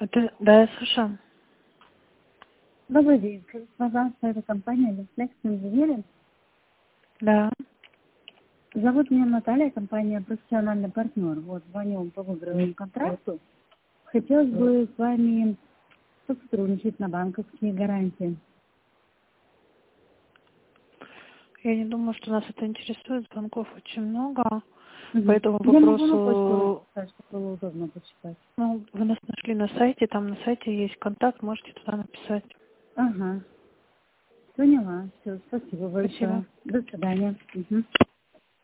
Да, я слушаю. Добрый день. Скажите, пожалуйста, это компания Reflex Engineering. Да. Зовут меня Наталья, компания профессиональный партнер. Вот, звоню вам по выбранному контракту. Хотелось бы с вами сотрудничать на банковские гарантии. Я не думаю, что нас это интересует. Звонков очень много. Угу. По этому Я могу на почту вопросу, написать, чтобы было удобно почитать. ну, вы нас нашли на сайте, там на сайте есть контакт, можете туда написать. Ага. Поняла. Все, спасибо большое. Спасибо. До свидания. Угу.